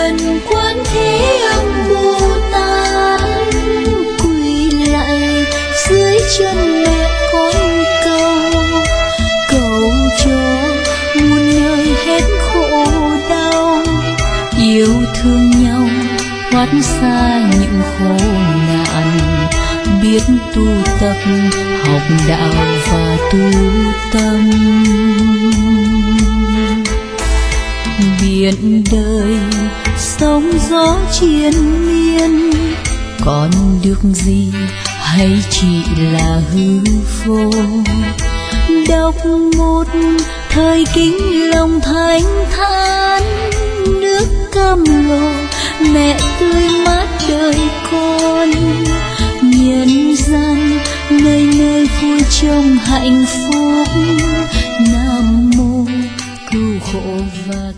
nguyện Quan Thế Âm Bồ Tát quỳ lạy dưới chân mẹ con cầu cho muôn nơi hết khổ đau, yêu thương nhau thoát xa những khổ nạn, biết tu tập học đạo và tu tâm. Biển đời sóng gió triền miên, còn được gì hay chỉ là hư vô. Đọc một thời kinh lòng thanh thản, nước cam lồ mẹ tươi mát đời con. Nhân gian nơi nơi vui trong hạnh phúc, Nam mô cứu khổ và